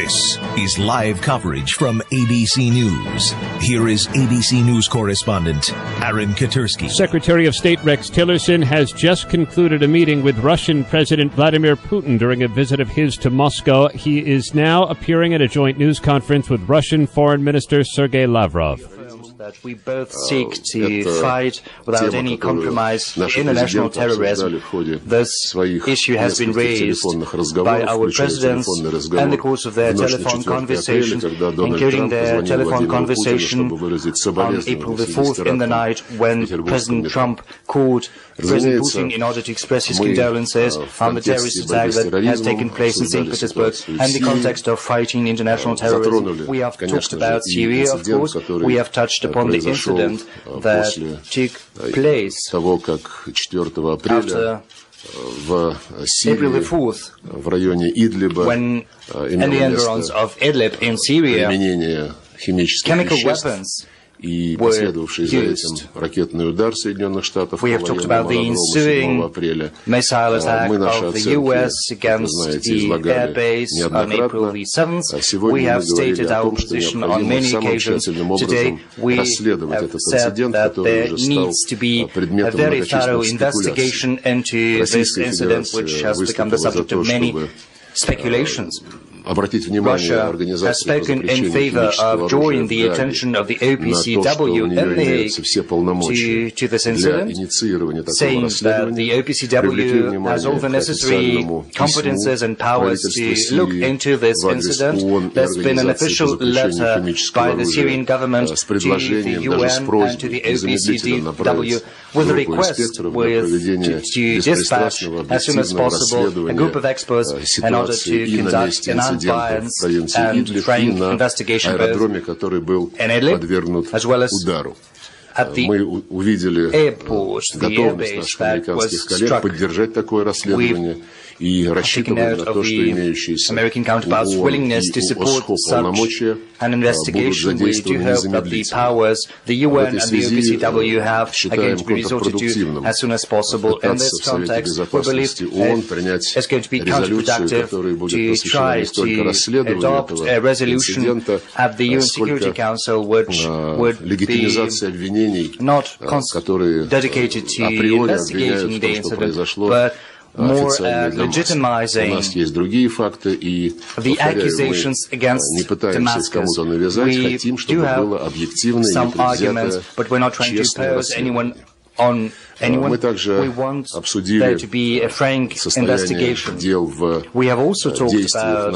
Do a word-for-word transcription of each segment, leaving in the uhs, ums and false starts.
This is live coverage from A B C News. Here is A B C News correspondent Aaron Katersky. Secretary of State Rex Tillerson has just concluded a meeting with Russian President Vladimir Putin during a visit of his to Moscow. He is now appearing at a joint news conference with Russian Foreign Minister Sergei Lavrov. That we both seek to fight without any compromise international terrorism. This issue has been raised by our presidents in the course of their telephone conversations, including their telephone conversation on April the fourth in the night when President Trump called President Putin in order to express his condolences on the terrorist attack that has taken place in Saint Petersburg and the context of fighting international terrorism. We have talked about Syria, of course. We have touched upon the incident that took place after April the fourth, when in the environs of Idlib in Syria, chemical weapons were used. We have talked about the ensuing missile attack of the U S against the air base on April the seventh. We have stated our position on many occasions. Today we have said that there needs to be a very thorough investigation into this incident, which has become the subject of many speculations. Russia has spoken in favor of drawing the attention of the O P C W in The Hague to, to this incident, saying that the O P C W has all the necessary competences and powers to look into this incident. There's been an official letter by the Syrian government to the U N and to the O P C W with a request with, to, to dispatch as soon as possible a group of experts in order to conduct an unbiased and frank investigation both in Idlib as well as at the airport, the airbase that was struck. We've taken note of the American counterparts' willingness to support such an investigation. We do hope that the powers the U N and the O P C W have are going to be resorted to as soon as possible. In this context, we believe it's going to be counterproductive to try to adopt a resolution at the U N Security Council which would be not dedicated to investigating the incident, but more uh, legitimizing the accusations against Damascus. We do have some arguments, but we're not trying to impose anyone on anyone. We want there to be a frank investigation. We have also talked about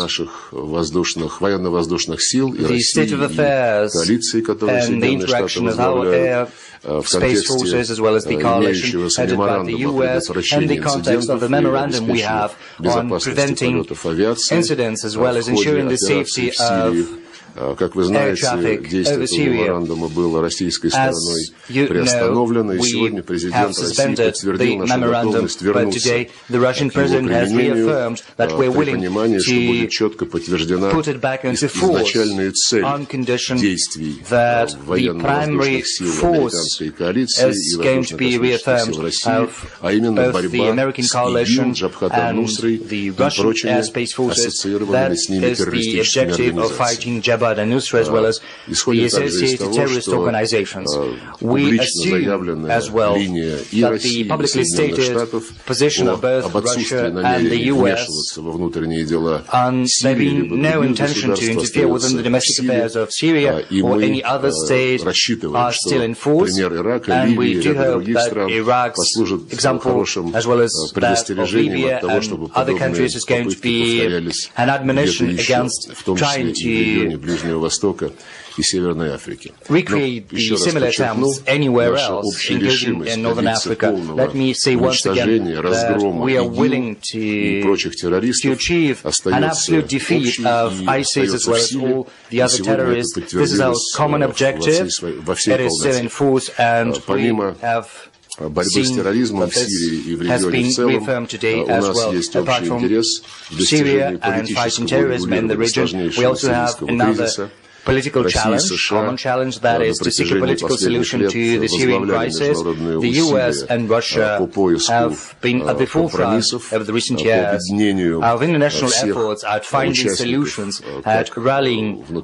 the state of affairs and the interaction of our air space forces as well as the coalition headed by the U S and the context of the memorandum we have on preventing incidents as well as ensuring the safety of air traffic over Syria. As you know, we have suspended the memorandum, but today the Russian president has reaffirmed that we're willing to put it back into force on condition that the primary force is going to be reaffirmed of both the American coalition and the Russian airspace forces. That is the objective of fighting Jabhat al-Nusra as well as the associated terrorist organizations. We assume as well that the publicly stated position of both Russia and the U S and there being no intention to interfere within the domestic affairs of Syria or any other state are still in force, and we do hope that Iraq's example as well as that of Libya and other countries is going to be an admonition against trying to recreate the similar attempts anywhere else, including in Northern Africa. Let me say once again that we are willing to, to achieve an absolute defeat of ISIS as well as all the other terrorists. This is our common objective. It is still in force, and we have seen that this has been reaffirmed today as well. Apart from Syria and fighting terrorism in the region, we also have another political challenge, common challenge, that is to seek a political solution to the Syrian crisis. The U S and Russia have been at the forefront over the recent years of international efforts at finding solutions, at rallying all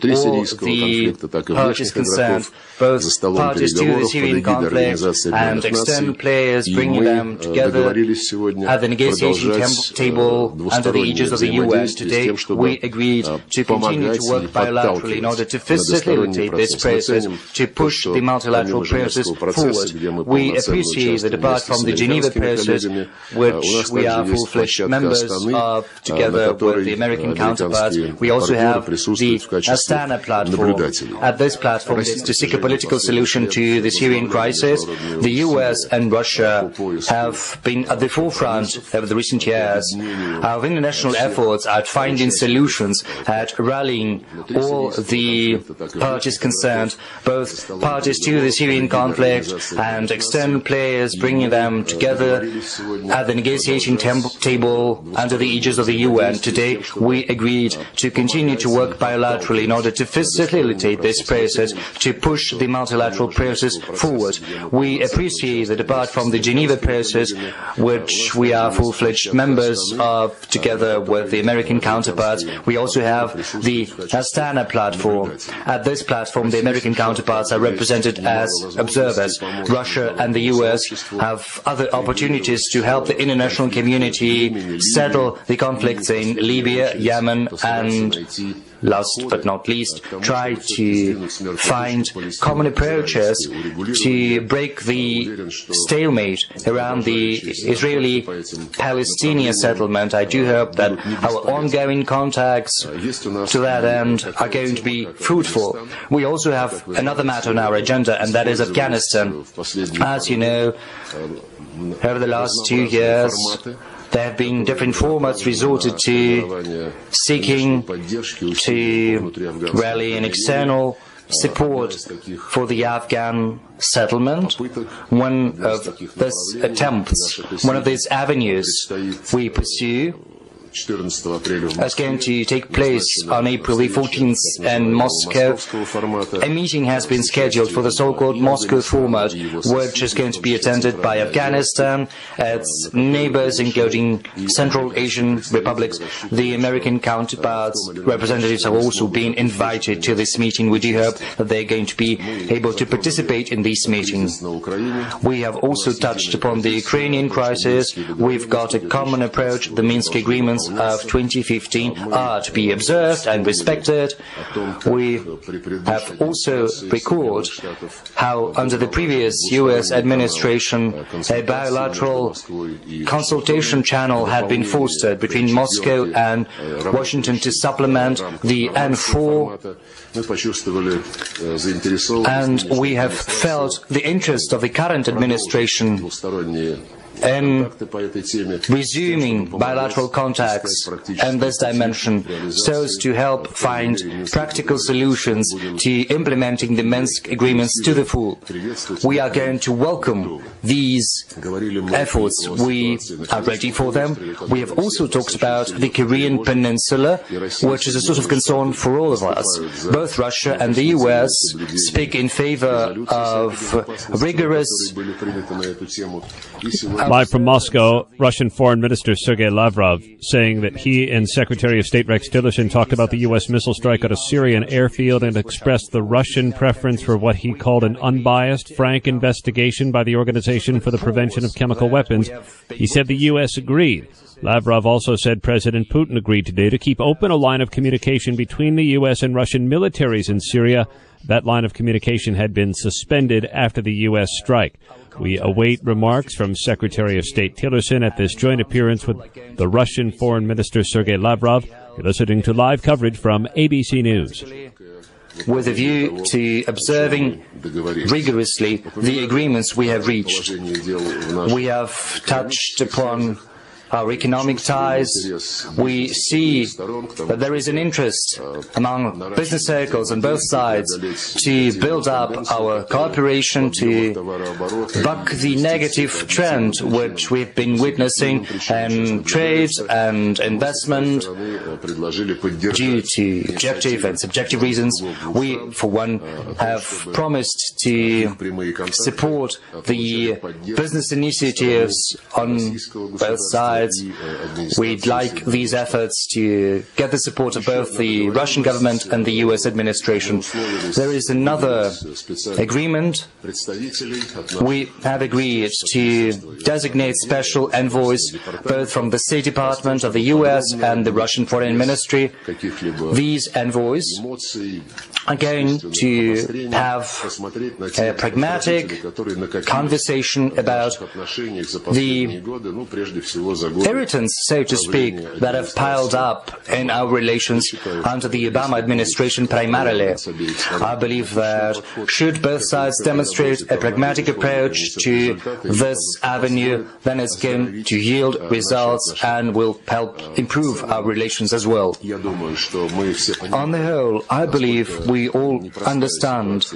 the parties concerned, both parties to the Syrian conflict and external players, bringing them together at the negotiation table under the aegis of the U N. Today, we agreed to continue to work bilaterally in order to facilitate this process, to push the multilateral process forward. We appreciate that apart from the Geneva process, which we are full-fledged members of, together with the American counterparts, we also have the Astana platform. At this platform is to seek a political solution to the Syrian crisis. The U S and Russia have been at the forefront over the recent years of international efforts at finding solutions, at rallying all the parties concerned, both parties to the Syrian conflict and external players, bringing them together at the negotiation table under the aegis of the U N. Today, we agreed to continue to work bilaterally in order to facilitate this process, to push the multilateral process forward. We appreciate that apart from the Geneva process, which we are full-fledged members of, together with the American counterparts, we also have the Astana platform. At this platform, the American counterparts are represented as observers. Russia and the U S have other opportunities to help the international community settle the conflicts in Libya, Yemen, and last but not least, try to find common approaches to break the stalemate around the Israeli-Palestinian settlement. I do hope that our ongoing contacts to that end are going to be fruitful. We also have another matter on our agenda, and that is Afghanistan. As you know, over the last two years, there have been different formats resorted to, seeking to rally an external support for the Afghan settlement. One of these attempts, one of these avenues we pursue is going to take place on April the fourteenth in Moscow. A meeting has been scheduled for the so-called Moscow format, which is going to be attended by Afghanistan, its neighbors, including Central Asian republics. The American counterparts representatives have also been invited to this meeting. We do hope that they're going to be able to participate in these meetings. We have also touched upon the Ukrainian crisis. We've got a common approach. The Minsk agreements of twenty fifteen are to be observed and respected. We have also recalled how under the previous U S administration a bilateral consultation channel had been fostered between Moscow and Washington to supplement the N four, and we have felt the interest of the current administration in resuming bilateral contacts in this dimension so as to help find practical solutions to implementing the Minsk agreements to the full. We are going to welcome these efforts. We are ready for them. We have also talked about the Korean Peninsula, which is a source of concern for all of us. Both Russia and the U S speak in favor of rigorous Live from Moscow, Russian Foreign Minister Sergei Lavrov saying that he and Secretary of State Rex Tillerson talked about the U S missile strike at a Syrian airfield and expressed the Russian preference for what he called an unbiased, frank investigation by the Organization for the Prevention of Chemical Weapons. He said the U S agreed. Lavrov also said President Putin agreed today to keep open a line of communication between the U S and Russian militaries in Syria. That line of communication had been suspended after the U S strike. We await remarks from Secretary of State Tillerson at this joint appearance with the Russian Foreign Minister Sergei Lavrov. You're listening to live coverage from A B C News. With a view to observing rigorously the agreements we have reached, we have touched upon our economic ties. We see that there is an interest among business circles on both sides to build up our cooperation, to buck the negative trend which we've been witnessing in trade and investment due to objective and subjective reasons. We, for one, have promised to support the business initiatives on both sides. We'd like these efforts to get the support of both the Russian government and the U S administration. There is another agreement. We have agreed to designate special envoys both from the State Department of the U S and the Russian Foreign Ministry. These envoys are going to have a pragmatic conversation about the irritants, so to speak, that have piled up in our relations under the Obama administration primarily. I believe that should both sides demonstrate a pragmatic approach to this avenue, then it's going to yield results and will help improve our relations as well. On the whole, I believe we all understand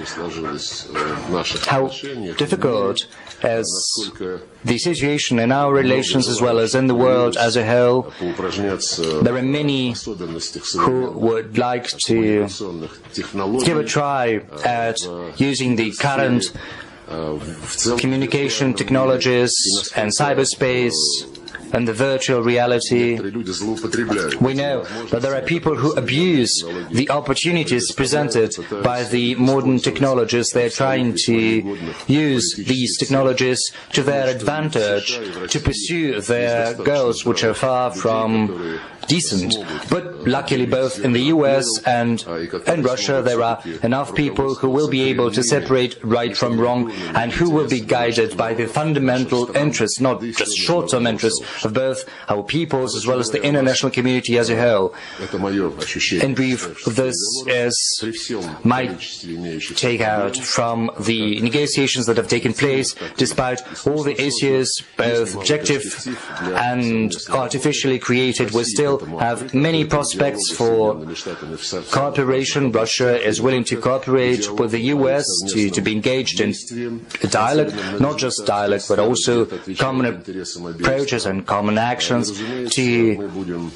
how difficult is the situation in our relations as well as in the world as a whole. There are many who would like to give a try at using the current communication technologies and cyberspace and the virtual reality. We know that there are people who abuse the opportunities presented by the modern technologies. They're trying to use these technologies to their advantage, to pursue their goals, which are far from decent. But luckily, both in the U S and in Russia, there are enough people who will be able to separate right from wrong and who will be guided by the fundamental interests, not just short-term interests, of both our peoples as well as the international community as a whole. In brief, this is my takeout from the negotiations that have taken place. Despite all the issues, both objective and artificially created, we still have many prospects for cooperation. Russia is willing to cooperate with the U S to, to be engaged in a dialogue, not just dialogue, but also common approaches and common actions to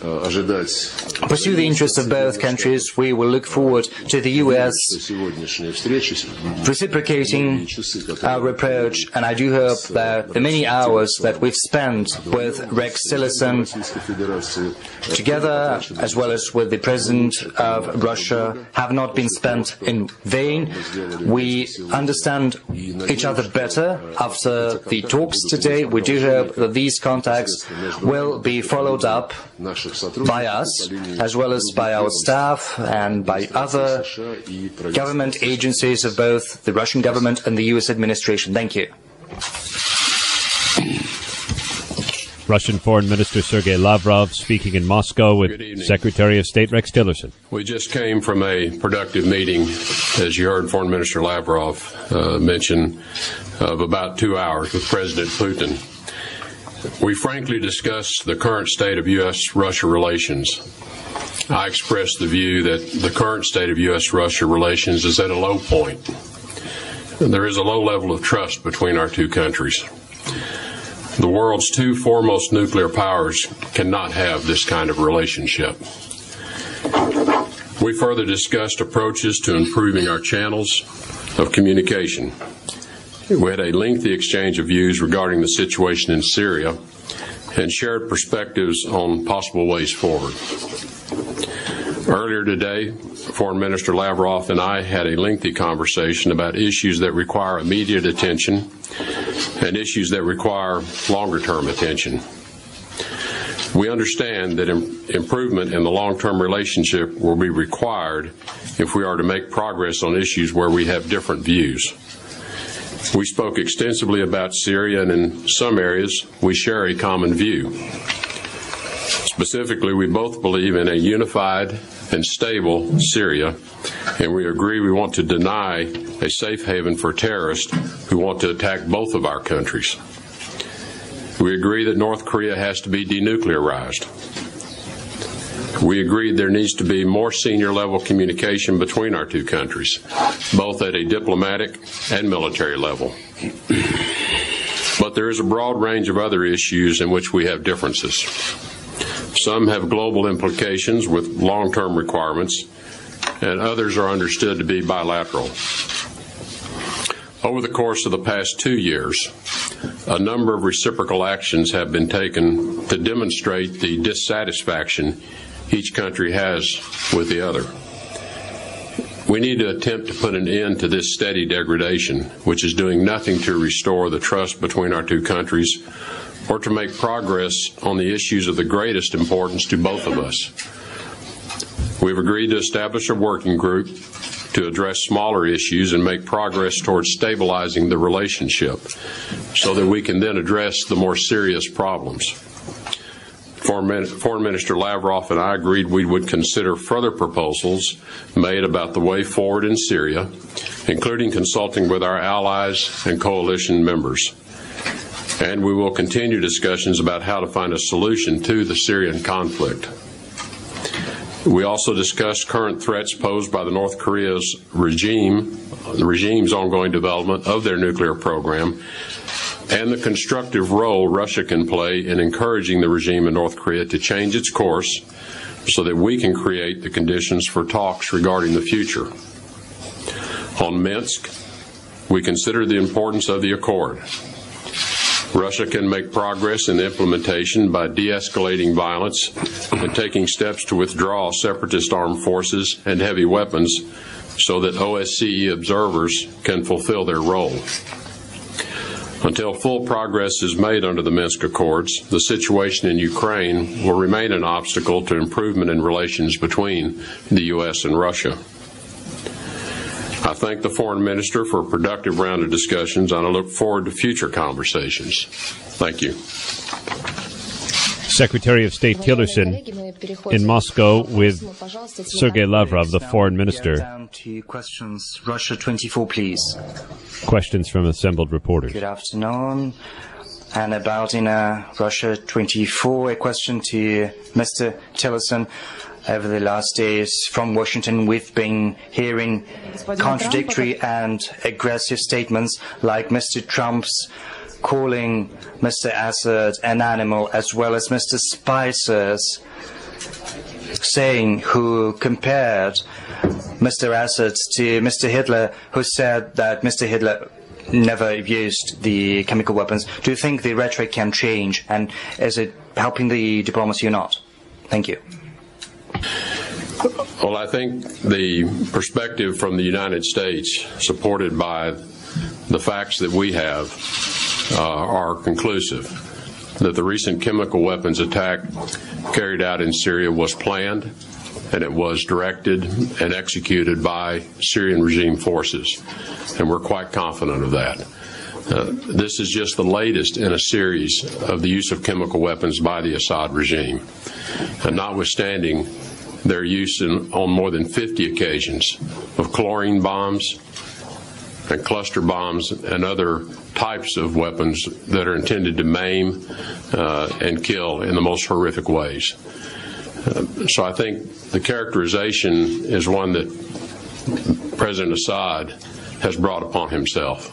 pursue the interests of both countries. We will look forward to the U S reciprocating our approach, and I do hope that the many hours that we've spent with Rex Tillerson together, as well as with the President of Russia, have not been spent in vain. We understand each other better after the talks today. We do hope that these contacts will be followed up by us, as well as by our staff and by other government agencies of both the Russian government and the U S administration. Thank you. Russian Foreign Minister Sergei Lavrov speaking in Moscow with Secretary of State Rex Tillerson. We just came from a productive meeting, as you heard Foreign Minister Lavrov uh, mention, of about two hours with President Putin. We frankly discussed the current state of U S Russia relations. I expressed the view that the current state of U S Russia relations is at a low point. There is a low level of trust between our two countries. The world's two foremost nuclear powers cannot have this kind of relationship. We further discussed approaches to improving our channels of communication. We had a lengthy exchange of views regarding the situation in Syria and shared perspectives on possible ways forward. Earlier today, Foreign Minister Lavrov and I had a lengthy conversation about issues that require immediate attention and issues that require longer-term attention. We understand that im- improvement in the long-term relationship will be required if we are to make progress on issues where we have different views. We spoke extensively about Syria, and in some areas we share a common view. Specifically, we both believe in a unified and stable Syria, and we agree we want to deny a safe haven for terrorists who want to attack both of our countries. We agree that North Korea has to be denuclearized. We agreed there needs to be more senior level communication between our two countries, both at a diplomatic and military level. But there is a broad range of other issues in which we have differences. Some have global implications with long-term requirements, and others are understood to be bilateral. Over the course of the past two years, a number of reciprocal actions have been taken to demonstrate the dissatisfaction each country has with the other. We need to attempt to put an end to this steady degradation, which is doing nothing to restore the trust between our two countries or to make progress on the issues of the greatest importance to both of us. We've agreed to establish a working group to address smaller issues and make progress towards stabilizing the relationship so that we can then address the more serious problems. Foreign Minister Lavrov and I agreed we would consider further proposals made about the way forward in Syria, including consulting with our allies and coalition members. And we will continue discussions about how to find a solution to the Syrian conflict. We also discussed current threats posed by the North Korea's regime, the regime's ongoing development of their nuclear program, and the constructive role Russia can play in encouraging the regime in North Korea to change its course so that we can create the conditions for talks regarding the future. On Minsk, we consider the importance of the accord. Russia can make progress in the implementation by de-escalating violence and taking steps to withdraw separatist armed forces and heavy weapons so that O S C E observers can fulfill their role. Until full progress is made under the Minsk Accords, the situation in Ukraine will remain an obstacle to improvement in relations between the U S and Russia. I thank the Foreign Minister for a productive round of discussions, and I look forward to future conversations. Thank you. Secretary of State Tillerson in Moscow with Sergei Lavrov, the Foreign Minister. Down to questions. Russia twenty-four, please. Questions from assembled reporters. Good afternoon. And about in uh, Russia twenty-four, a question to Mister Tillerson. Over the last days from Washington, we've been hearing contradictory and aggressive statements like Mister Trump's calling Mister Assad an animal, as well as Mister Spicer's saying, who compared Mister Assad to Mister Hitler, who said that Mister Hitler never used the chemical weapons. Do you think the rhetoric can change, and is it helping the diplomacy or not? Thank you. Well, I think the perspective from the United States, supported by the facts that we have, uh, are conclusive. That the recent chemical weapons attack carried out in Syria was planned, and it was directed and executed by Syrian regime forces. And we're quite confident of that. Uh, this is just the latest in a series of the use of chemical weapons by the Assad regime. And notwithstanding their use in, on more than fifty occasions of chlorine bombs and cluster bombs and other types of weapons that are intended to maim uh, and kill in the most horrific ways. Uh, so I think the characterization is one that President Assad has brought upon himself.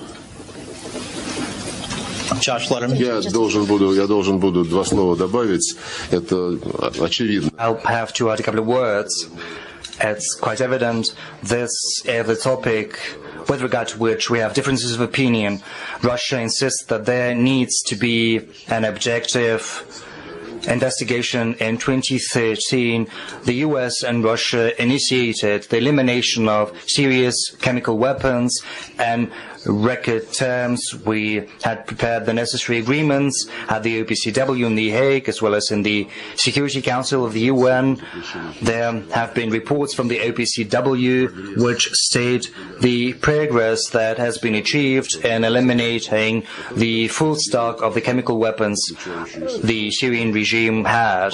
Josh Letterman. Я должен буду, я должен буду два слова добавить. Это очевидно. I'll have to add a couple of words. It's quite evident this is the topic with regard to which we have differences of opinion. Russia insists that there needs to be an objective investigation. In twenty thirteen, the U S and Russia initiated the elimination of serious chemical weapons, and record terms. We had prepared the necessary agreements at the O P C W in The Hague, as well as in the Security Council of the U N. There have been reports from the O P C W which state the progress that has been achieved in eliminating the full stock of the chemical weapons the Syrian regime had.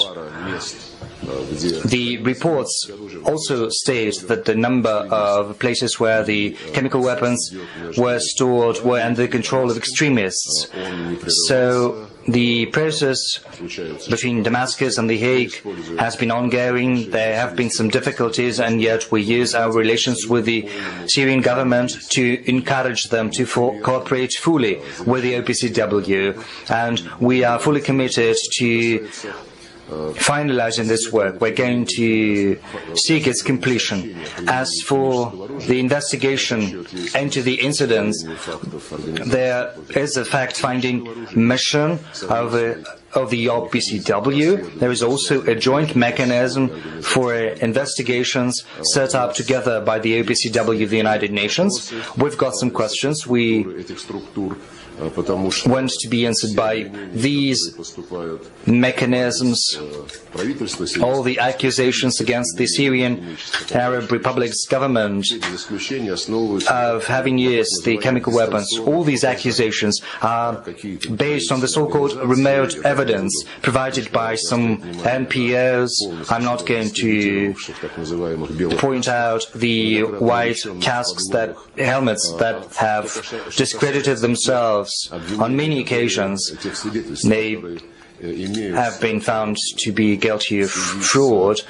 The reports also state that the number of places where the chemical weapons were stored were under the control of extremists. So The process between Damascus and The Hague has been ongoing. There have been some difficulties, and yet we use our relations with the Syrian government to encourage them to for cooperate fully with the O P C W. And we are fully committed to finalizing this work. We're going to seek its completion. As for the investigation into the incidents, there is a fact-finding mission of, uh, of the O P C W. There is also a joint mechanism for investigations set up together by the O P C W of the United Nations. We've got some questions. We want to be answered by these mechanisms. All the accusations against the Syrian Arab Republic's government of having used the chemical weapons, all these accusations are based on the so-called remote evidence provided by some N P Os. I'm not going to point out the white casques, that helmets that have discredited themselves on many occasions. They have been found to be guilty of fraud.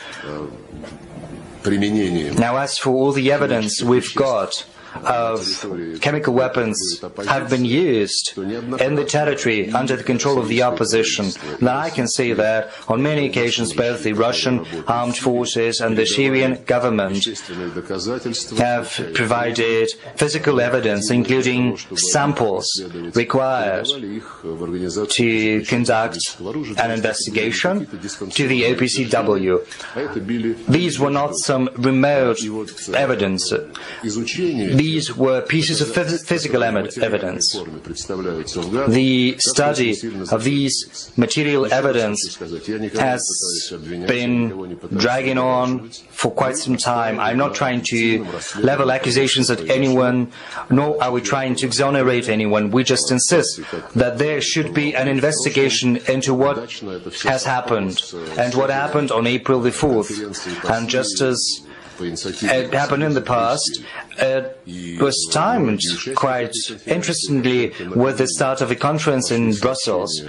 Now, as for all the evidence we've got of chemical weapons have been used in the territory under the control of the opposition, then I can say that on many occasions both the Russian armed forces and the Syrian government have provided physical evidence, including samples required to conduct an investigation to the O P C W. These were not some remote evidence. These were pieces of physical evidence. The study of these material evidence has been dragging on for quite some time. I'm not trying to level accusations at anyone, nor are we trying to exonerate anyone. We just insist that there should be an investigation into what has happened, and what happened on April the fourth. And just as it happened in the past, it was timed quite interestingly with the start of a conference in Brussels.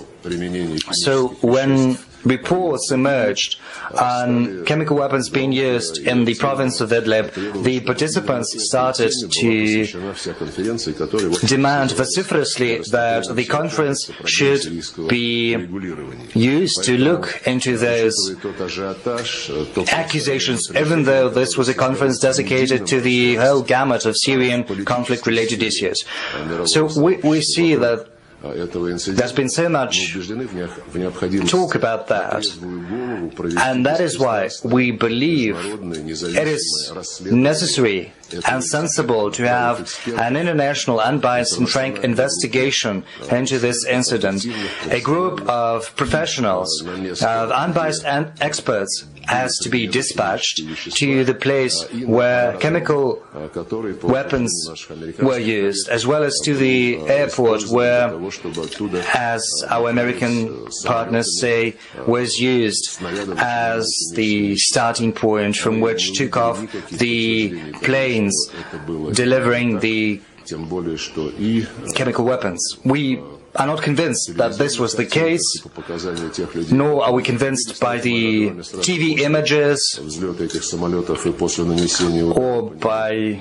So when reports emerged on chemical weapons being used in the province of Idlib, the participants started to demand vociferously that the conference should be used to look into those accusations, even though this was a conference dedicated to the whole gamut of Syrian conflict-related issues. So we, we see that there's been so much talk about that, and that is why we believe it is necessary and sensible to have an international, unbiased and frank investigation into this incident. A group of professionals, of unbiased experts, has to be dispatched to the place where chemical weapons were used, as well as to the airport where, as our American partners say, was used as the starting point from which took off the planes delivering the chemical weapons. We are not convinced that this was the case, nor are we convinced by the T V images or by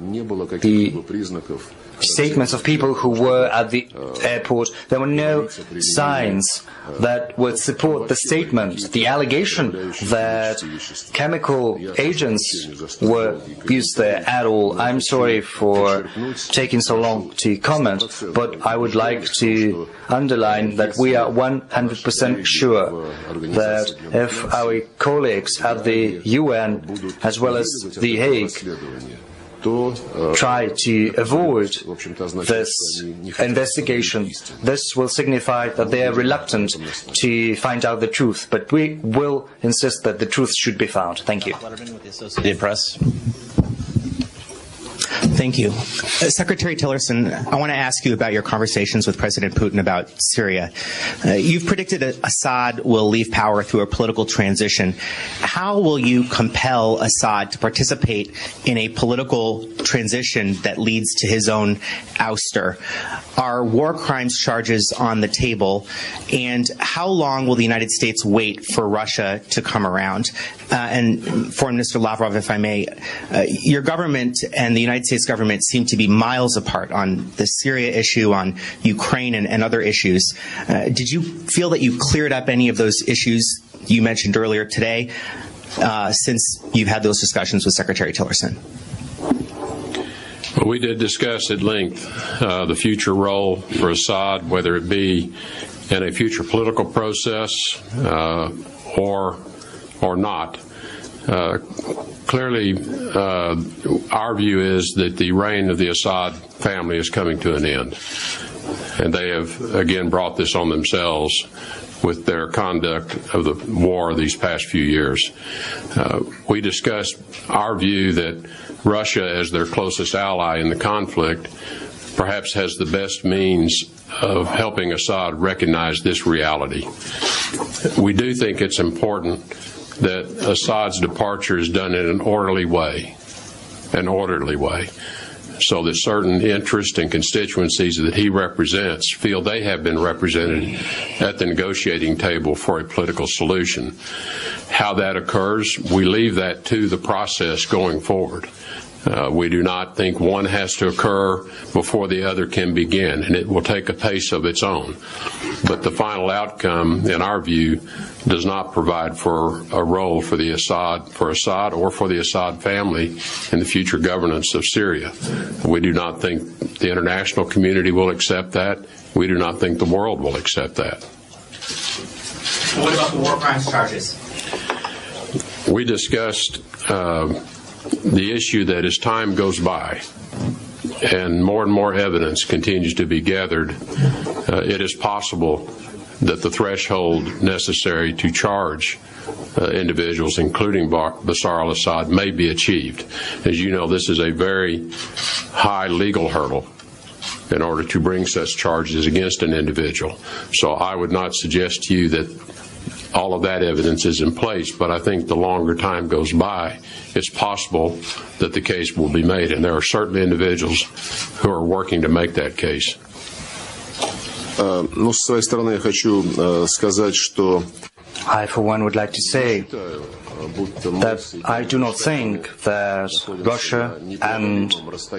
the statements of people who were at the airport. There were no signs that would support the statement, the allegation that chemical agents were used there at all. I'm sorry for taking so long to comment, but I would like to underline that we are one hundred percent sure that if our colleagues at the U N as well as The Hague try to avoid this investigation, this will signify that they are reluctant to find out the truth. But we will insist that the truth should be found. Thank you. Dear press. Thank you. Uh, Secretary Tillerson, I want to ask you about your conversations with President Putin about Syria. Uh, you've predicted that Assad will leave power through a political transition. How will you compel Assad to participate in a political transition that leads to his own ouster? Are war crimes charges on the table? And how long will the United States wait for Russia to come around? Uh, and Foreign Minister Lavrov, if I may, uh, your government and the United States government seem to be miles apart on the Syria issue, on Ukraine, and, and other issues. Uh, did you feel that you cleared up any of those issues you mentioned earlier today uh, since you've had those discussions with Secretary Tillerson? Well, we did discuss at length uh, the future role for Assad, whether it be in a future political process uh, or or not. Uh, clearly, uh, our view is that the reign of the Assad family is coming to an end. And they have, again, brought this on themselves with their conduct of the war these past few years. Uh, we discussed our view that Russia, as their closest ally in the conflict, perhaps has the best means of helping Assad recognize this reality. We do think it's important that Assad's departure is done in an orderly way, an orderly way, so that certain interests and constituencies that he represents feel they have been represented at the negotiating table for a political solution. How that occurs, we leave that to the process going forward. Uh, we do not think one has to occur before the other can begin, and it will take a pace of its own. But the final outcome, in our view, does not provide for a role for the Assad, for Assad or for the Assad family in the future governance of Syria. We do not think the international community will accept that. We do not think the world will accept that. What about the war crimes charges? We discussed uh, the issue that as time goes by and more and more evidence continues to be gathered, uh, it is possible that the threshold necessary to charge uh, individuals, including Bashar al-Assad, may be achieved. As you know, this is a very high legal hurdle in order to bring such charges against an individual. So I would not suggest to you that all of that evidence is in place, but I think the longer time goes by, it's possible that the case will be made, and there are certainly individuals who are working to make that case. Ну, с своей стороны, я хочу сказать, что I, for one, would like to say that I do not think that Russia and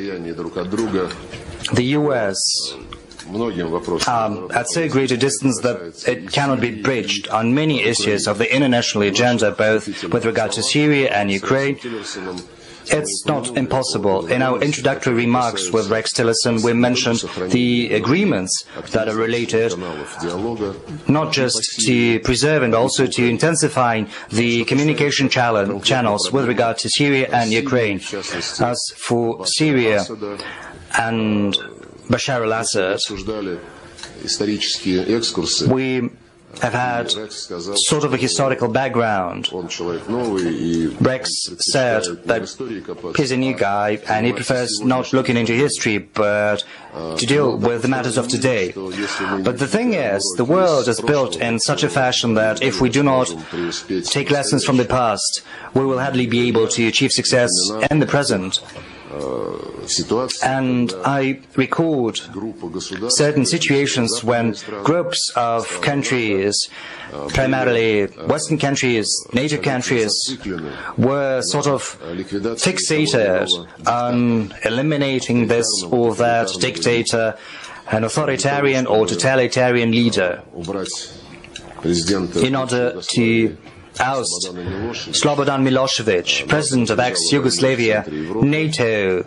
the U S Um, at so great a distance that it cannot be bridged on many issues of the international agenda, both with regard to Syria and Ukraine. It's not impossible. In our introductory remarks with Rex Tillerson, we mentioned the agreements that are related not just to preserve and also to intensify the communication channels with regard to Syria and Ukraine. As for Syria and Bashar al-Assad, we have had sort of a historical background. Rex said that he's a new guy and he prefers not looking into history but to deal with the matters of today. But the thing is, the world is built in such a fashion that if we do not take lessons from the past, we will hardly be able to achieve success in the present. And I recalled certain situations when groups of countries, primarily Western countries, NATO countries, were sort of fixated on eliminating this or that dictator, an authoritarian or totalitarian leader, in order to oust Slobodan Milosevic, president of ex-Yugoslavia. NATO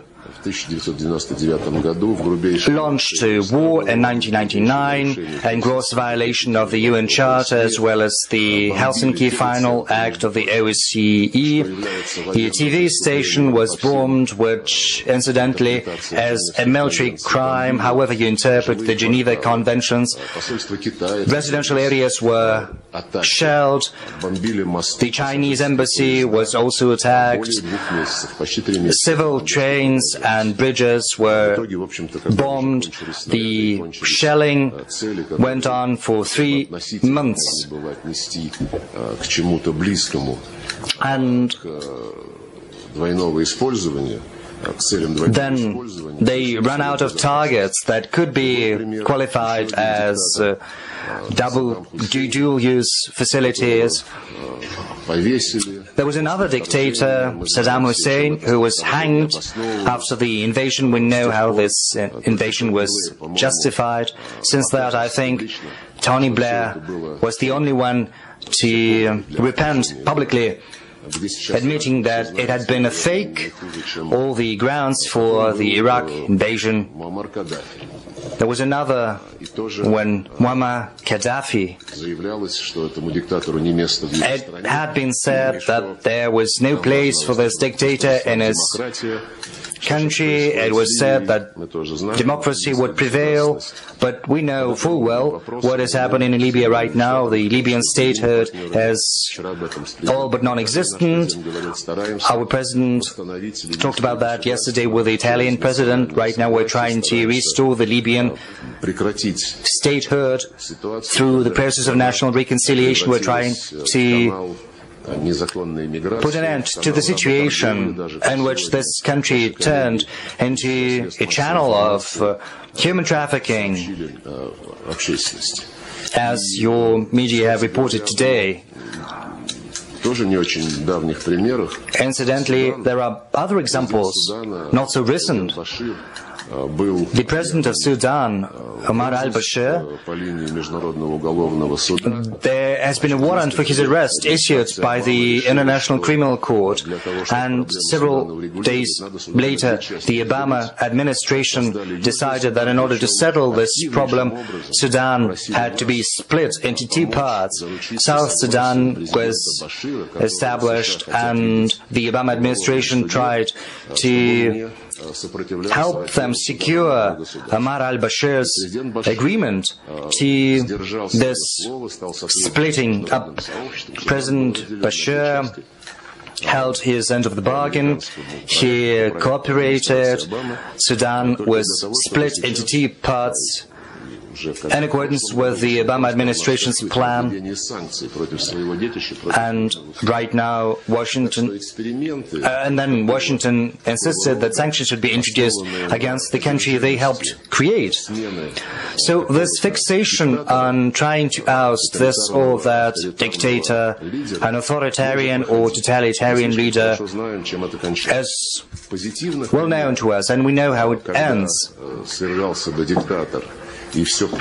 launched a war in nineteen ninety-nine in gross violation of the U N Charter as well as the Helsinki Final Act of the O S C E. The T V station was bombed, which incidentally is a military crime, however you interpret the Geneva Conventions. Residential areas were shelled. The Chinese embassy was also attacked. Civil trains and bridges were bombed. The shelling went on for three months. And then they ran out of targets that could be qualified as uh, double dual-use facilities. There was another dictator, Saddam Hussein, who was hanged after the invasion. We know how this uh, invasion was justified. Since that, I think Tony Blair was the only one to uh, repent publicly, admitting that it had been a fake, all the grounds for the Iraq invasion. There was another when Muammar Gaddafi, it had been said that there was no place for this dictator in his country. It was said that democracy would prevail, but we know full well what is happening in Libya right now. The Libyan statehood is all but non-existent. Our president talked about that yesterday with the Italian president. Right now we're trying to restore the Libyan statehood through the process of national reconciliation. We're trying to put an end to the situation in which this country turned into a channel of uh, human trafficking, as your media have reported today. Incidentally, there are other examples, not so recent. The president of Sudan, Omar al-Bashir, there has been a warrant for his arrest issued by the International Criminal Court, and several days later the Obama administration decided that in order to settle this problem, Sudan had to be split into two parts. South Sudan was established, and the Obama administration tried to help them secure Omar al-Bashir's agreement to this splitting up. President Bashir held his end of the bargain. He cooperated. Sudan was split into two parts in accordance with the Obama administration's plan. And right now, Washington, uh, and then Washington insisted that sanctions should be introduced against the country they helped create. So this fixation on trying to oust this or that dictator, an authoritarian or totalitarian leader, is well known to us, and we know how it ends. A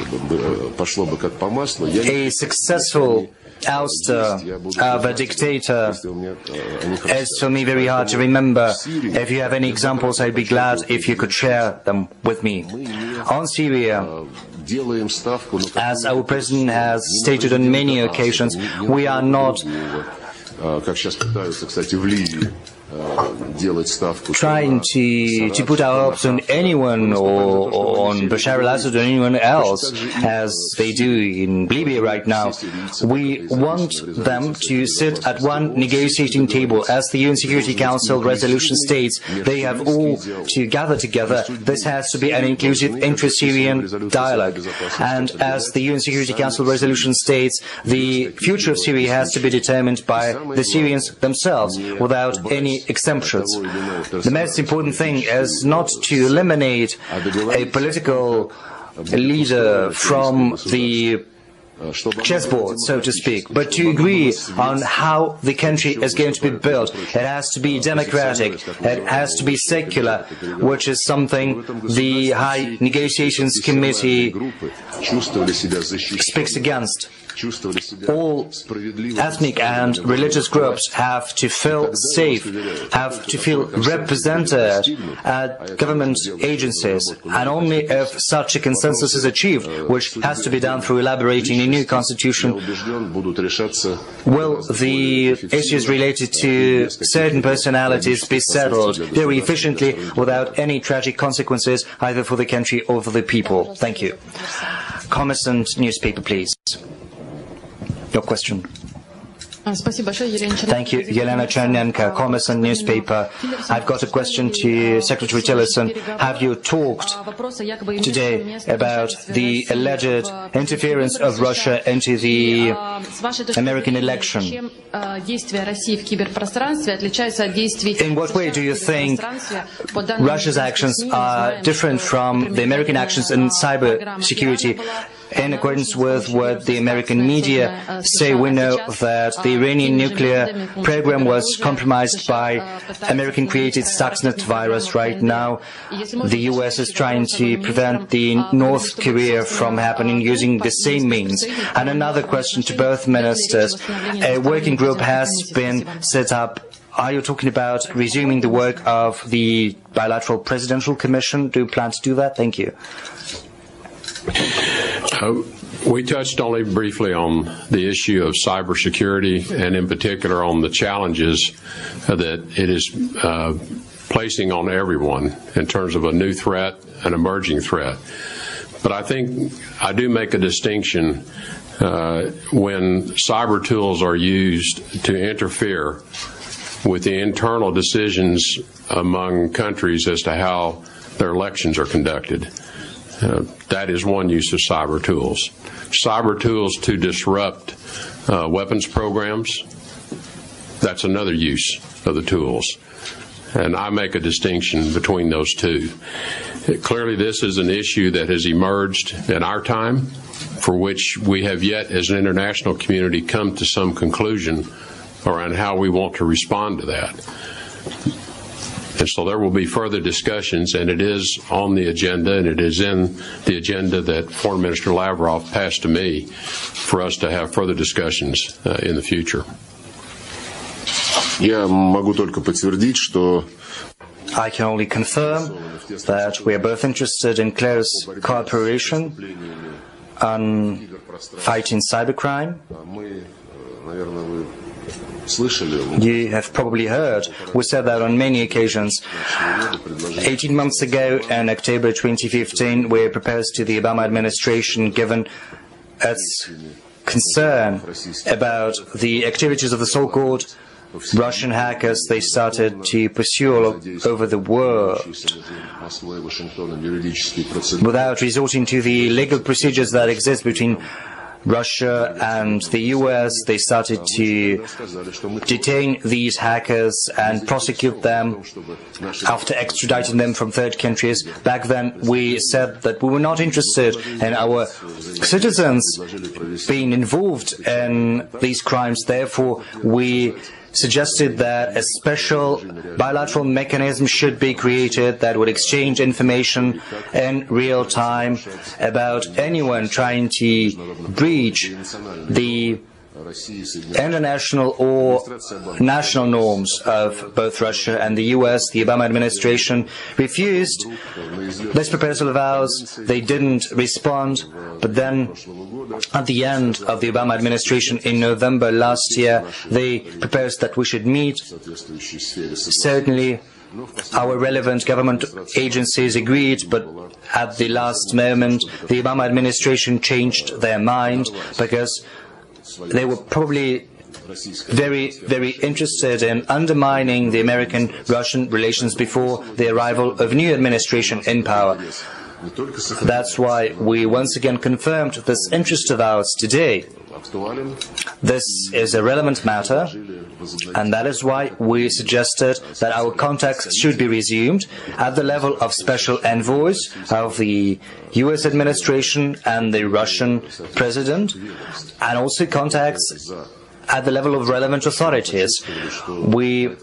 successful ouster of a dictator is for me very hard to remember. If you have any examples, I'd be glad if you could share them with me. On Syria, as our president has stated on many occasions, we are not trying to, to put our hopes on anyone or, or on Bashar al-Assad or anyone else, as they do in Libya right now. We want them to sit at one negotiating table. As the U N Security Council resolution states, they have all to gather together. This has to be an inclusive intra-Syrian dialogue. And as the U N Security Council resolution states, the future of Syria has to be determined by the Syrians themselves, without any exemptions. The most important thing is not to eliminate a political leader from the chessboard, so to speak, but to agree on how the country is going to be built. It has to be democratic, it has to be secular, which is something the High Negotiations Committee speaks against. All ethnic and religious groups have to feel safe, have to feel represented at government agencies, and only if such a consensus is achieved, which has to be done through elaborating a new constitution, will the issues related to certain personalities be settled very efficiently without any tragic consequences either for the country or for the people. Thank you. Kommersant newspaper, please. Your question. Thank you, Yelena Chernenko, Kommersant newspaper. I've got a question to Secretary Tillerson. Have you talked today about the alleged interference of Russia into the American election? In what way do you think Russia's actions are different from the American actions in cyber security? In accordance with what the American media say, we know that the Iranian nuclear program was compromised by American-created Stuxnet virus. Right now, the U S is trying to prevent the North Korea from happening using the same means. And another question to both ministers. A working group has been set up. Are you talking about resuming the work of the Bilateral Presidential Commission? Do you plan to do that? Thank you. Uh, we touched only briefly on the issue of cybersecurity, and in particular on the challenges uh, that it is uh, placing on everyone in terms of a new threat, an emerging threat. But I think I do make a distinction uh, when cyber tools are used to interfere with the internal decisions among countries as to how their elections are conducted. Uh, that is one use of cyber tools. Cyber tools to disrupt uh, weapons programs, that's another use of the tools. And I make a distinction between those two. It, clearly, this is an issue that has emerged in our time, for which we have yet, as an international community, come to some conclusion around how we want to respond to that. And so there will be further discussions, and it is on the agenda, and it is in the agenda that Foreign Minister Lavrov passed to me for us to have further discussions uh, in the future. I can only confirm that we are both interested in close cooperation on fighting cybercrime. You have probably heard, we said that on many occasions. eighteen months ago, in October twenty fifteen, we proposed to the Obama administration, given its concern about the activities of the so-called Russian hackers they started to pursue all over the world. Without resorting to the legal procedures that exist between Russia and the U S, they started to detain these hackers and prosecute them after extraditing them from third countries. Back then, we said that we were not interested in our citizens being involved in these crimes. Therefore, we suggested that a special bilateral mechanism should be created that would exchange information in real time about anyone trying to breach the international or national norms of both Russia and the U S. The Obama administration refused this proposal of ours. They didn't respond. But then, at the end of the Obama administration in November last year, they proposed that we should meet. Certainly, our relevant government agencies agreed, but at the last moment, the Obama administration changed their mind because they were probably very, very interested in undermining the American-Russian relations before the arrival of new administration in power. That's why we once again confirmed this interest of ours today. This is a relevant matter, and that is why we suggested that our contacts should be resumed at the level of special envoys of the U S administration and the Russian president, and also contacts at the level of relevant authorities. We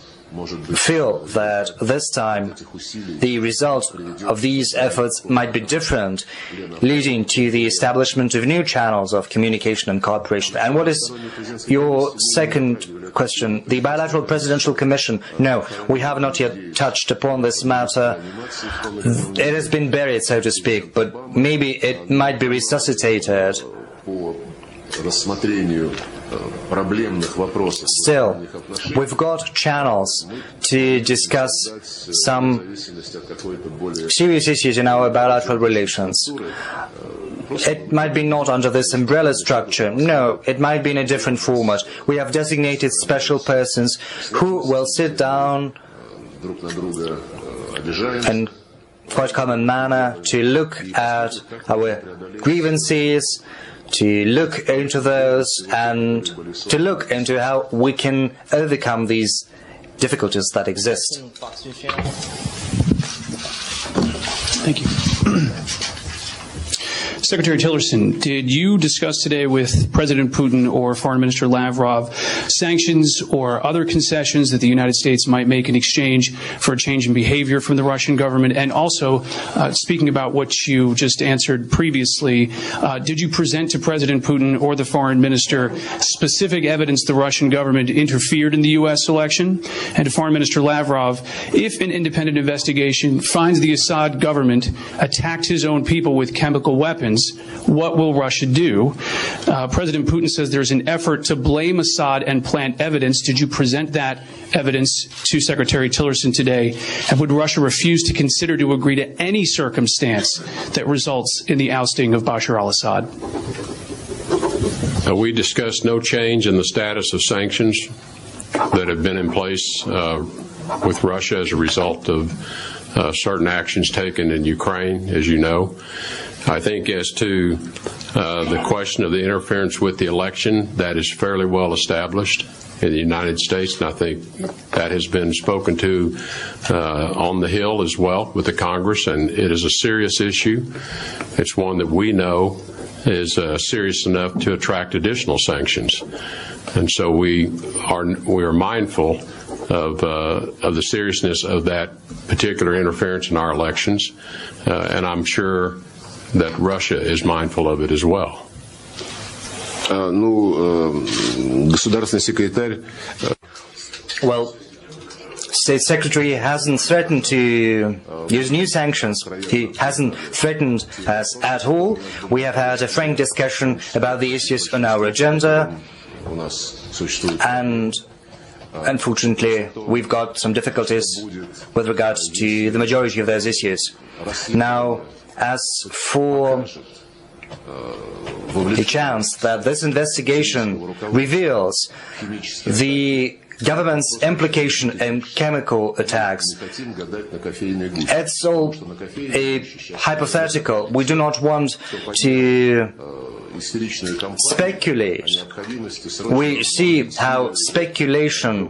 feel that this time the result of these efforts might be different, leading to the establishment of new channels of communication and cooperation. And what is your second question? The Bilateral Presidential Commission? No, we have not yet touched upon this matter. It has been buried, so to speak, but maybe it might be resuscitated. Still, we've got channels to discuss some serious issues in our bilateral relations. It might be not under this umbrella structure. No, it might be in a different format. We have designated special persons who will sit down in quite common manner to look at our grievances, to look into those, and to look into how we can overcome these difficulties that exist. Thank you. Secretary Tillerson, did you discuss today with President Putin or Foreign Minister Lavrov sanctions or other concessions that the United States might make in exchange for a change in behavior from the Russian government? And also, uh, speaking about what you just answered previously, uh, did you present to President Putin or the Foreign Minister specific evidence the Russian government interfered in the U S election? And to Foreign Minister Lavrov, if an independent investigation finds the Assad government attacked his own people with chemical weapons, what will Russia do? Uh, President Putin says there's an effort to blame Assad and plant evidence. Did you present that evidence to Secretary Tillerson today? And would Russia refuse to consider to agree to any circumstance that results in the ousting of Bashar al-Assad? Uh, we discussed no change in the status of sanctions that have been in place uh, with Russia as a result of uh, certain actions taken in Ukraine, as you know. I think as to uh, the question of the interference with the election, that is fairly well established in the United States, and I think that has been spoken to uh, on the Hill as well with the Congress, and it is a serious issue. It's one that we know is uh, serious enough to attract additional sanctions, and so we are we are mindful of uh, of the seriousness of that particular interference in our elections, uh, and I'm sure that Russia is mindful of it as well. Uh, ну, государственный секретарь. Well, State Secretary hasn't threatened to use new sanctions. He hasn't threatened us at all. We have had a frank discussion about the issues on our agenda, and unfortunately, we've got some difficulties with regards to the majority of those issues. Now, as for the chance that this investigation reveals the government's implication in chemical attacks, it's all a hypothetical. We do not want to speculate. We see how speculation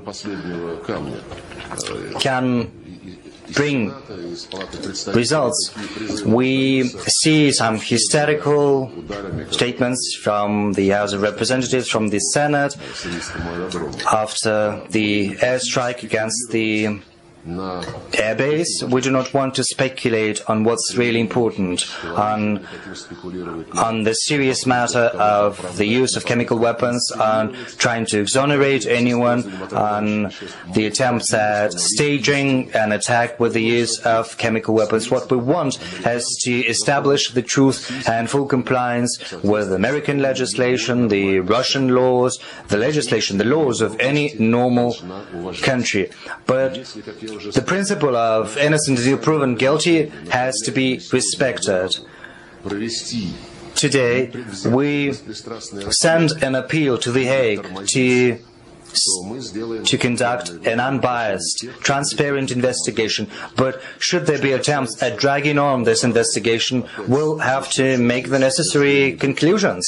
can bring results. We see some hysterical statements from the House of Representatives, from the Senate, after the airstrike against the airbase. We do not want to speculate on what's really important, on, on the serious matter of the use of chemical weapons, on trying to exonerate anyone, on the attempts at staging an attack with the use of chemical weapons. What we want is to establish the truth and full compliance with American legislation, the Russian laws, the legislation, the laws of any normal country. But the principle of innocent until proven guilty has to be respected. Today, we send an appeal to The Hague to to conduct an unbiased, transparent investigation. But should there be attempts at dragging on this investigation, we'll have to make the necessary conclusions.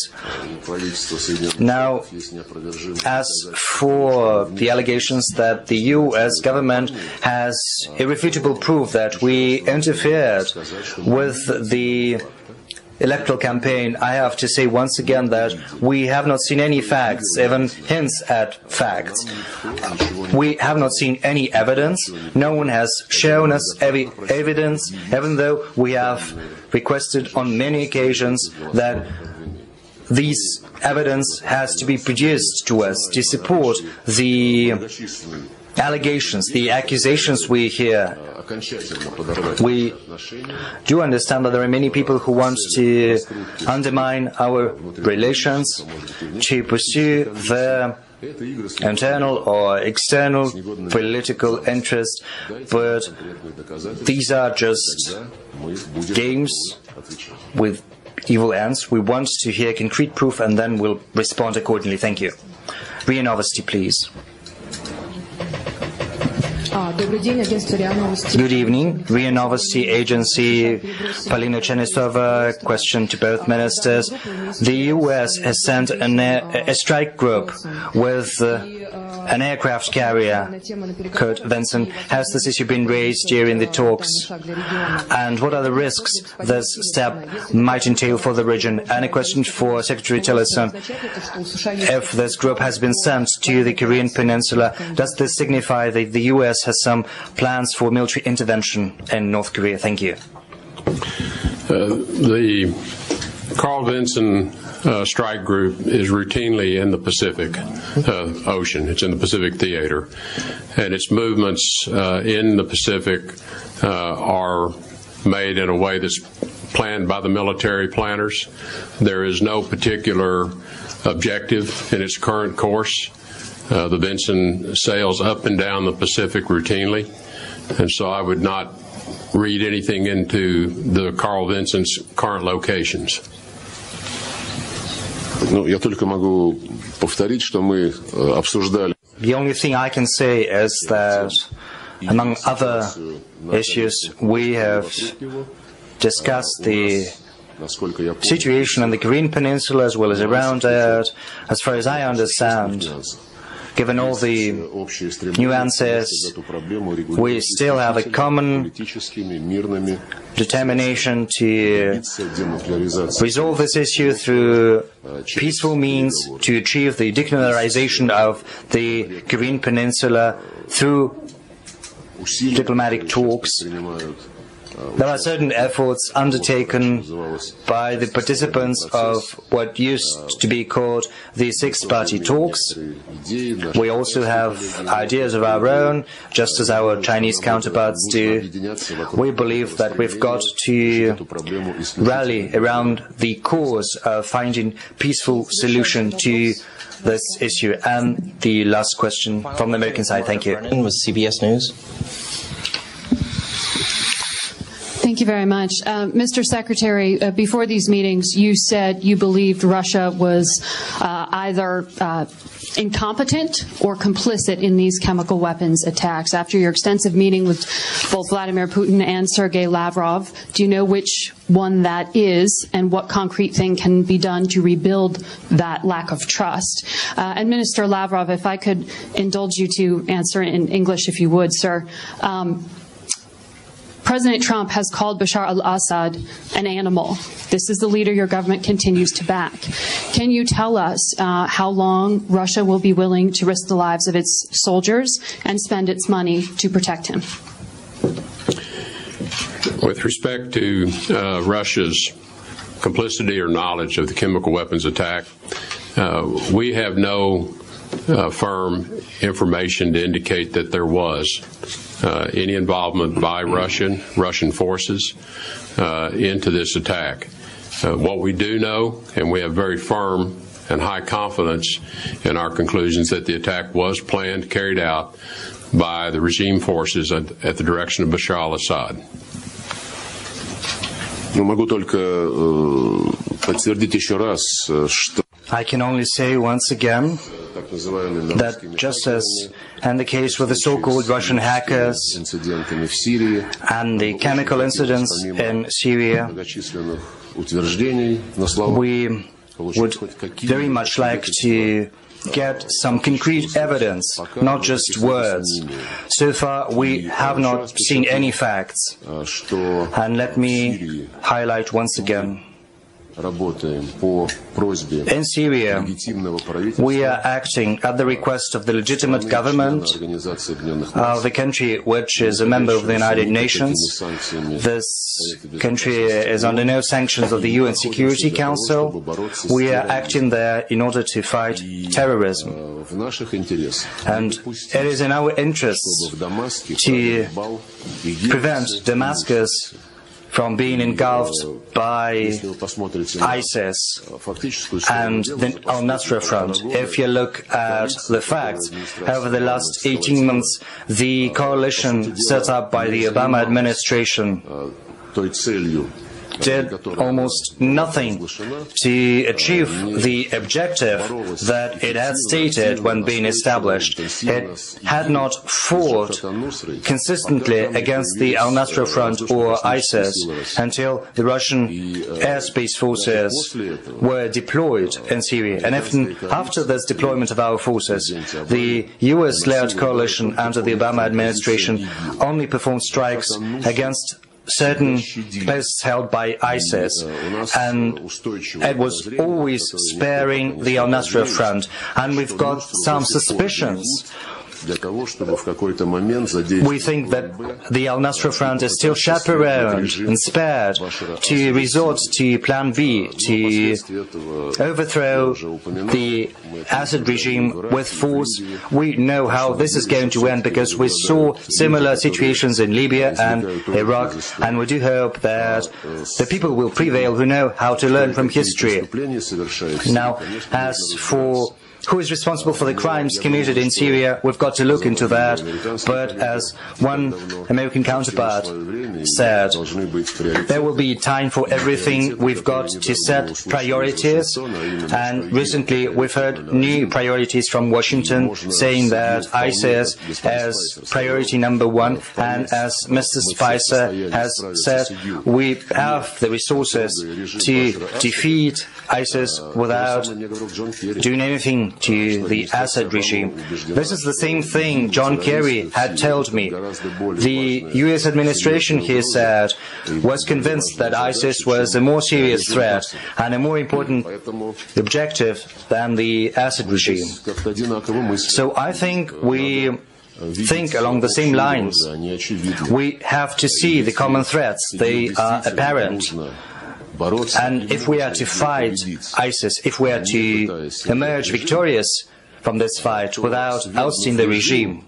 Now, as for the allegations that the U S government has irrefutable proof that we interfered with the electoral campaign, I have to say once again that we have not seen any facts, even hints at facts. We have not seen any evidence. No one has shown us any evidence, even though we have requested on many occasions that This evidence has to be produced to us to support the allegations, the accusations we hear. We do understand that there are many people who want to undermine our relations, to pursue their internal or external political interest, but these are just games with evil ends. We want to hear concrete proof and then we'll respond accordingly. Thank you. RIA Novosti, please. Good evening. RIA Novosti agency, Polina Chernisova. Question to both ministers. The U S has sent an air, a strike group with uh, an aircraft carrier, Kurt Vinson. Has this issue been raised during the talks? And what are the risks this step might entail for the region? And a question for Secretary Tillerson. If this group has been sent to the Korean Peninsula, does this signify that the U S has some plans for military intervention in North Korea? Thank you. Uh, the Carl Vinson uh, strike group is routinely in the Pacific uh, Ocean. It's in the Pacific Theater. And its movements uh, in the Pacific uh, are made in a way that's planned by the military planners. There is no particular objective in its current course. Uh, the Vinson sails up and down the Pacific routinely, and so I would not read anything into the Carl Vinson's current locations. The only thing I can say is that, among other issues, we have discussed the situation on the Korean Peninsula as well as around it. As far as I understand, given all the nuances, we still have a common determination to resolve this issue through peaceful means, to achieve the denuclearization of the Korean Peninsula through diplomatic talks. There are certain efforts undertaken by the participants of what used to be called the six-party talks. We also have ideas of our own, just as our Chinese counterparts do. We believe that we've got to rally around the cause of finding peaceful solution to this issue. And the last question from the American side. Thank you. With C B S News. Thank you very much. Uh, Mister Secretary, uh, before these meetings, you said you believed Russia was uh, either uh, incompetent or complicit in these chemical weapons attacks. After your extensive meeting with both Vladimir Putin and Sergei Lavrov, do you know which one that is and what concrete thing can be done to rebuild that lack of trust? Uh, and Minister Lavrov, if I could indulge you to answer in English, if you would, sir. Um, President Trump has called Bashar al-Assad an animal. This is the leader your government continues to back. Can you tell us uh, how long Russia will be willing to risk the lives of its soldiers and spend its money to protect him? With respect to uh, Russia's complicity or knowledge of the chemical weapons attack, uh, we have no uh, firm information to indicate that there was Uh, any involvement by Russian, Russian forces uh, into this attack. Uh, what we do know, and we have very firm and high confidence in our conclusions, that the attack was planned, carried out by the regime forces at, at the direction of Bashar al-Assad. I can only say once again that just as in the case with the so-called Russian hackers and the chemical incidents in Syria, we would very much like to get some concrete evidence, not just words. So far, we have not seen any facts. And let me highlight once again In Syria, we are acting at the request of the legitimate government of the country, which is a member of the United Nations. This country is under no sanctions of the U N Security Council. We are acting there in order to fight terrorism. And it is in our interests to prevent Damascus from being engulfed by ISIS and the Al-Nusra Front. If you look at the facts, over the last eighteen months, the coalition set up by the Obama administration did almost nothing to achieve the objective that it had stated when being established. It had not fought consistently against the Al-Nusra Front or ISIS until the Russian airspace forces were deployed in Syria. And even after this deployment of our forces, the U S-led coalition under the Obama administration only performed strikes against certain places held by ISIS, and it was always sparing the Al-Nusra Front. And we've got some suspicions. We think that the Al-Nusra Front is still chaperoned and spared to resort to Plan B, to overthrow the Assad regime with force. We know how this is going to end because we saw similar situations in Libya and Iraq, and we do hope that the people will prevail who know how to learn from history. Now, as for who is responsible for the crimes committed in Syria, we've got to look into that. But as one American counterpart said, there will be time for everything. We've got to set priorities. And recently we've heard new priorities from Washington saying that ISIS is priority number one. And as Mister Spicer has said, we have the resources to defeat ISIS without doing anything to the Assad regime. This is the same thing John Kerry had told me. The U S administration, he said, was convinced that ISIS was a more serious threat and a more important objective than the Assad regime. So I think we think along the same lines. We have to see the common threats. They are apparent. And if we are to fight ISIS, if we are to emerge victorious from this fight without ousting the regime,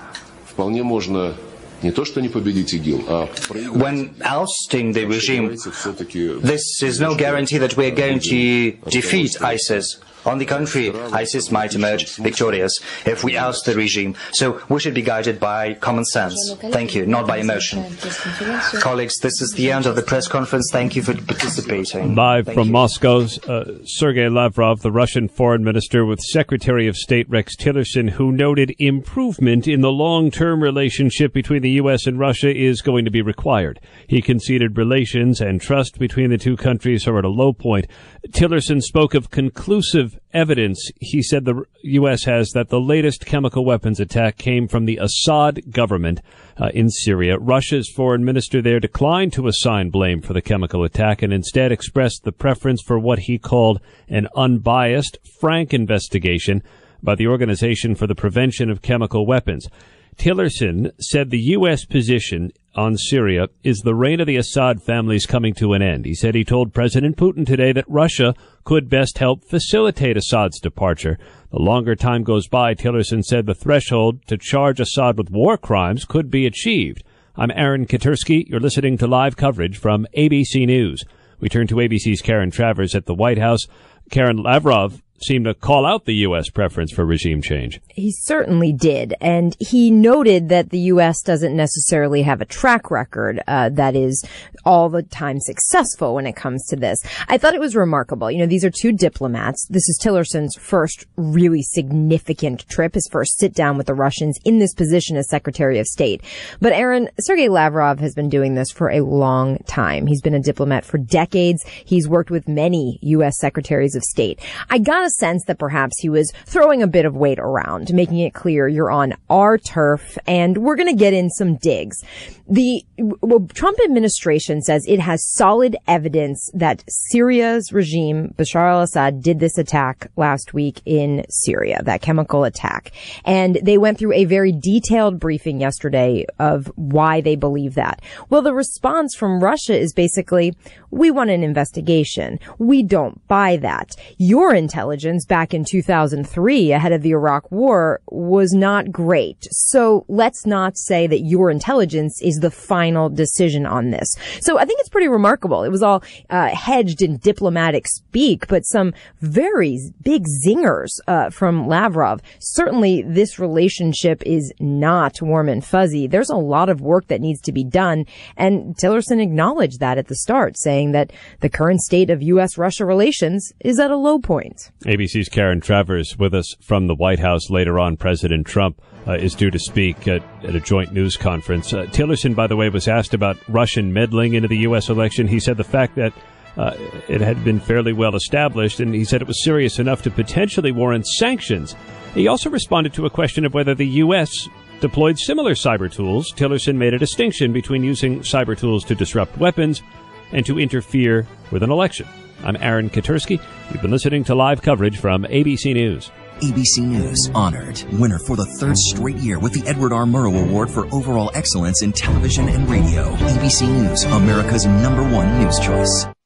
when ousting the regime, this is no guarantee that we are going to defeat ISIS. On the contrary, ISIS might emerge victorious if we oust the regime. So we should be guided by common sense. Thank you, not by emotion. Colleagues, this is the end of the press conference. Thank you for participating. Live Thank from you. Moscow, uh, Sergei Lavrov, the Russian foreign minister, with Secretary of State Rex Tillerson, who noted improvement in the long-term relationship between the U S and Russia is going to be required. He conceded relations and trust between the two countries are at a low point. Tillerson spoke of conclusive evidence he said the U S has that the latest chemical weapons attack came from the Assad government uh, in Syria. Russia's foreign minister there declined to assign blame for the chemical attack and instead expressed the preference for what he called an unbiased, frank investigation by the Organization for the Prevention of Chemical Weapons. Tillerson said the U S position on Syria is the reign of the Assad family's coming to an end. He said he told President Putin today that Russia could best help facilitate Assad's departure. The longer time goes by, Tillerson said the threshold to charge Assad with war crimes could be achieved. I'm Aaron Katursky. You're listening to live coverage from A B C News. We turn to A B C's Karen Travers at the White House. Karen, Lavrov seemed to call out the U S preference for regime change. He certainly did. And he noted that the U S doesn't necessarily have a track record uh, that is all the time successful when it comes to this. I thought it was remarkable. You know, these are two diplomats. This is Tillerson's first really significant trip, his first sit down with the Russians in this position as Secretary of State. But Aaron, Sergei Lavrov has been doing this for a long time. He's been a diplomat for decades. He's worked with many U S secretaries of state. I gotta a sense that perhaps he was throwing a bit of weight around, making it clear you're on our turf and we're going to get in some digs. The well, Trump administration says it has solid evidence that Syria's regime, Bashar al-Assad, did this attack last week in Syria, that chemical attack. And they went through a very detailed briefing yesterday of why they believe that. Well, the response from Russia is basically, we want an investigation. We don't buy that. Your intelligence back in two thousand three, ahead of the Iraq War, was not great. So let's not say that your intelligence is the final decision on this. So I think it's pretty remarkable. It was all uh, hedged in diplomatic speak, but some very big zingers uh, from Lavrov. Certainly this relationship is not warm and fuzzy. There's a lot of work that needs to be done, and Tillerson acknowledged that at the start, saying that the current state of U S Russia relations is at a low point. A B C's Karen Travers with us from the White House. Later on, President Trump uh, is due to speak at, at a joint news conference. Uh, Tillerson, by the way, was asked about Russian meddling into the U S election. He said the fact that uh, it had been fairly well established, and he said it was serious enough to potentially warrant sanctions. He also responded to a question of whether the U S deployed similar cyber tools. Tillerson made a distinction between using cyber tools to disrupt weapons and to interfere with an election. I'm Aaron Katursky. You've been listening to live coverage from A B C News. A B C News honored winner for the third straight year with the Edward R. Murrow Award for Overall Excellence in Television and Radio. A B C News, America's number one news choice.